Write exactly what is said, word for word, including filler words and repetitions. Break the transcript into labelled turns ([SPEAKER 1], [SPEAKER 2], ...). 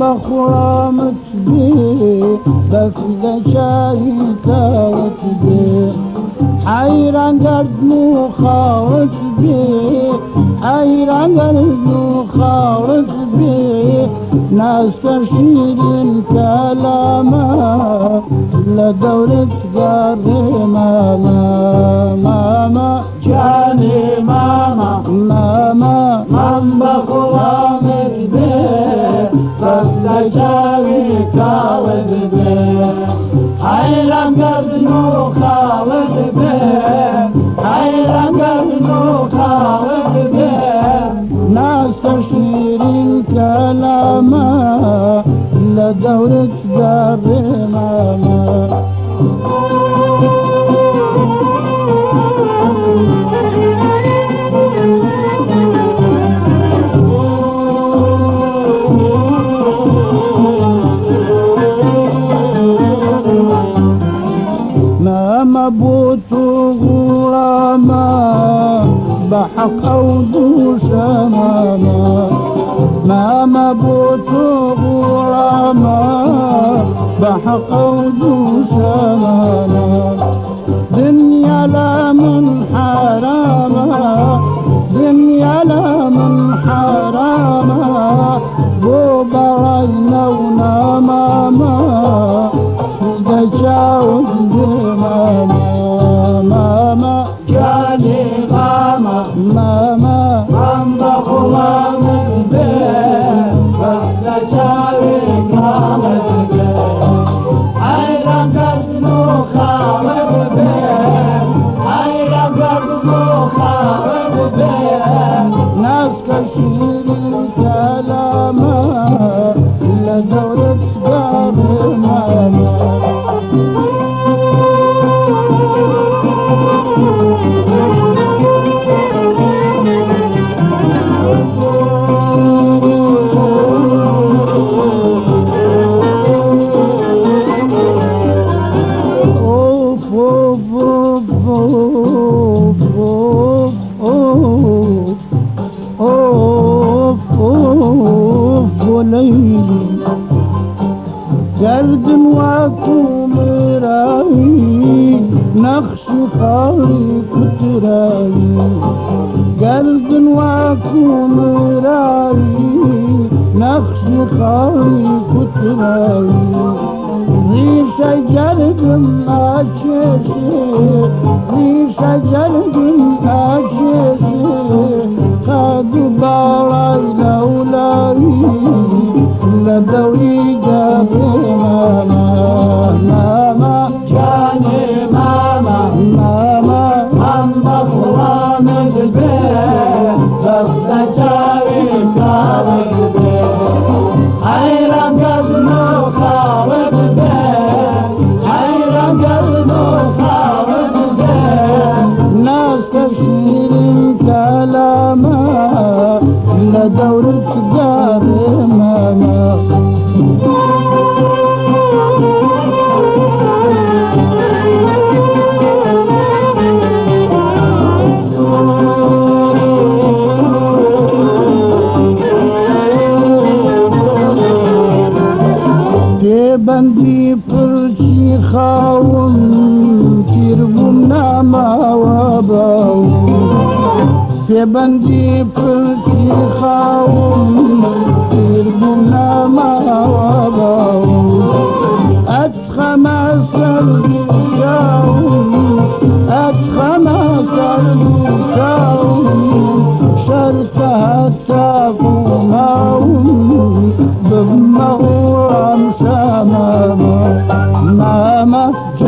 [SPEAKER 1] بخرامت بيه بس شايكاوت بيه حيران قلب مخاوت بيه حيران قلب مخاوت بيه ناس تشيرين كلامه لدورة قاري ماما ماما
[SPEAKER 2] جاني ماما
[SPEAKER 1] ماما
[SPEAKER 2] من بخرامت بيه بس شايكاوت بيه حيران قلب مخاوت بيه حيران قلب مخاوت بيه
[SPEAKER 1] ناس تشيرين كلامه لدورة قاري ماما ماما بوتو غراما بحق أو دوشا ماما ماما بوتو غراما بحق أو دوشا ماما دنيا لا من حراما دنيا لا من حراما بو براينا وناما ماما تجاوز ماما ماما
[SPEAKER 2] جاني ماما
[SPEAKER 1] ماما
[SPEAKER 2] من بخرامت بيه بس شايكاوت بيه حيران قلب مخاوت بيه حيران قلب مخاوت بيه
[SPEAKER 1] ناس كثير كلامه لدورة قاري ماما جلد واكم راي نخش خاري كتراي جلد واكم راي نخش خاري كتراي ريشة جلد ما تشيشي ريشة جلد ما تشيشي خادوا باراي لولاي لدوري جابي ماما ماما
[SPEAKER 2] جاني ماما
[SPEAKER 1] ماما
[SPEAKER 2] من بخرامت بيه بس شايكاوت بيه حيران قلب مخاوت بيه حيران قلب مخاوت بيه
[SPEAKER 1] ناس تشيرين كلامه لدورة قاري ماما بندي فرشي خاون تربم ناما وباون بندي فرشي خاون تربم ناما وباون أتخم سرقاون أتخم سرقاون شركها تافوماون بمغورم ماما ماما